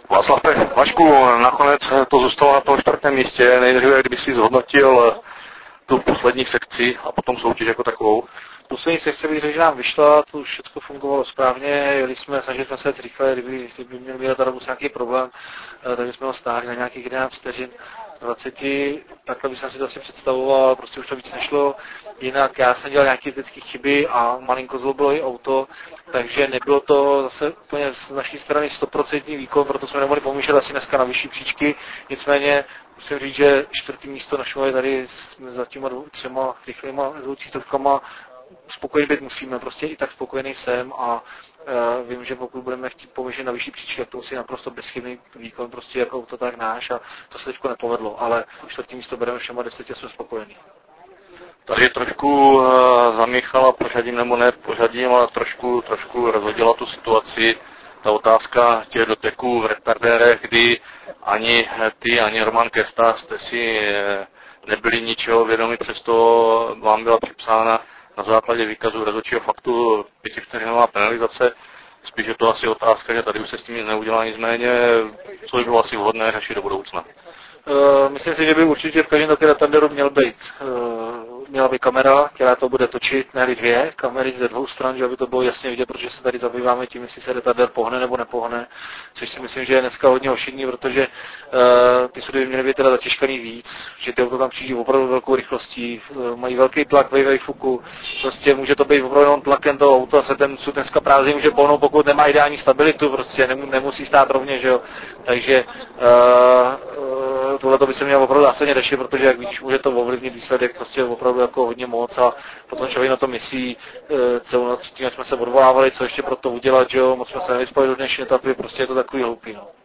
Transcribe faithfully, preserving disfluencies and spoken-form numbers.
Václav, Vašku, nakonec to zůstalo na tom čtvrtém místě. Nejdříve, kdyby si zhodnotil tu poslední sekci a potom soutěž jako takovou. Poslední sekce bych řekl, že nám vyšla, to už všechno fungovalo správně, jeli jsme, snažili jsme se jet rychle, kdyby, kdyby měl být tady nějaký problém, takže jsme ho stáhli na nějakých jedenáct vteřin z dvaceti, takhle bych si to asi představoval, prostě už to víc nešlo. Jinak já jsem dělal nějaké vždycky chyby a malinko zlobilo i auto, takže nebylo to zase úplně z naší strany stoprocentní výkon, proto jsme nemohli pomýšlet asi dneska na vyšší příčky, nicméně musím říct, že čtvrtý místo na Šumavě tady za těma dvou, třema rychlýma dvoutisícovkama spokojený být musíme, prostě i tak spokojený jsem a uh, vím, že pokud budeme chtít pomýšlet na vyšší příčky, tak to musí naprosto bezchybný výkon, prostě jako auto tak náš a to se teďko nepovedlo, ale čtvrtý místo bereme všema deseti a jsme spokojení. Tady trošku uh, zamíchala pořadím, nebo ne pořadím, ale trošku, trošku rozhodila tu situaci. Ta otázka těch doteků v retardérech, kdy ani ty, ani Roman Kesta jste si nebyli ničeho vědomi, přesto vám byla připsána na základě výkazu rozhodčího faktu pětivteřinová penalizace. Spíš je to asi otázka, že tady už se s tím nic neudělá, nicméně, co by bylo asi vhodné řešit do budoucna. Uh, myslím si, že by určitě v každém takovém retarderu měl být, uh, měla být kamera, která to bude točit, ne dvě kamery ze dvou stran, že aby to bylo jasně vidět, protože se tady zabýváme tím, jestli se retarder pohne nebo nepohne, což si myslím, že je dneska hodně ošidný, protože uh, ty sudy by měly být teda zatěžkaný víc, že ty auto tam přijdí opravdu velkou rychlostí, uh, mají velký tlak ve vejfuku, prostě může to být opravdu tlakem toho auta, se ten sud dneska prázdný může pohnout, pokud nemá ideální stabilitu, prostě nemusí stát rovně, že jo, takže uh, uh, tohle to by se mělo opravdu zásadně řešit, protože jak víš, může to ovlivnit výsledek prostě opravdu jako hodně moc a potom člověk na to myslí e, celou noc, tím jsme se odvolávali, co ještě pro to udělat, že jo, moc jsme se nevyspali do dnešní etapy, prostě je to takový hloupý, no.